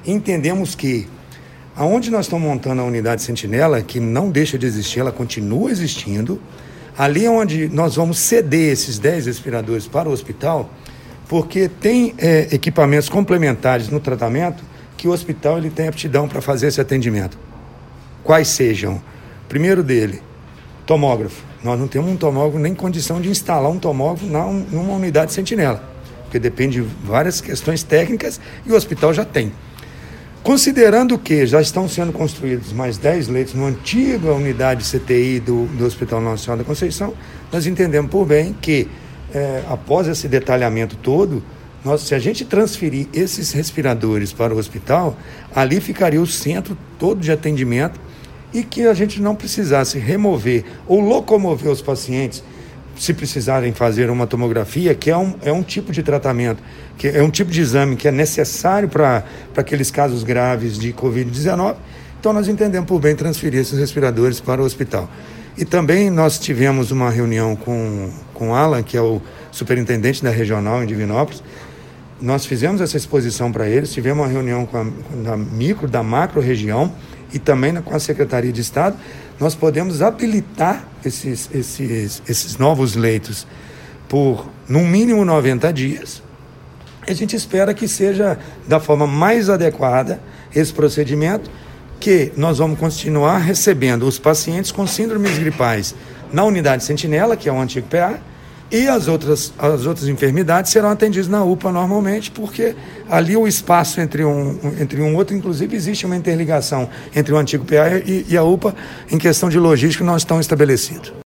Entendemos que aonde nós estamos montando a unidade Sentinela, que não deixa de existir, ela continua existindo, ali é onde nós vamos ceder esses 10 respiradores para o hospital, porque tem equipamentos complementares no tratamento que o hospital ele tem aptidão para fazer esse atendimento. Quais sejam? Primeiro dele, tomógrafo. Nós não temos um tomógrafo nem condição de instalar um tomógrafo numa unidade Sentinela, porque depende de várias questões técnicas e o hospital já tem. Considerando que já estão sendo construídos mais 10 leitos na antiga unidade CTI do Hospital Nossa Senhora da Conceição, nós entendemos por bem que, após esse detalhamento todo, se a gente transferir esses respiradores para o hospital, ali ficaria o centro todo de atendimento e que a gente não precisasse remover ou locomover os pacientes se precisarem fazer uma tomografia, que é um tipo de tratamento, que é um tipo de exame que é necessário para aqueles casos graves de Covid-19, então nós entendemos por bem transferir esses respiradores para o hospital. E também nós tivemos uma reunião com o Alan, que é o superintendente da regional em Divinópolis. Nós fizemos essa exposição para eles, tivemos uma reunião da macro região e também com a Secretaria de Estado. Nós podemos habilitar esses novos leitos por, no mínimo, 90 dias. A gente espera que seja da forma mais adequada esse procedimento, que nós vamos continuar recebendo os pacientes com síndromes gripais na unidade Sentinela, que é o antigo PA, e as outras enfermidades serão atendidas na UPA normalmente, porque ali o espaço entre um outro, inclusive existe uma interligação entre o antigo PA e a UPA, em questão de logística nós estamos estabelecidos.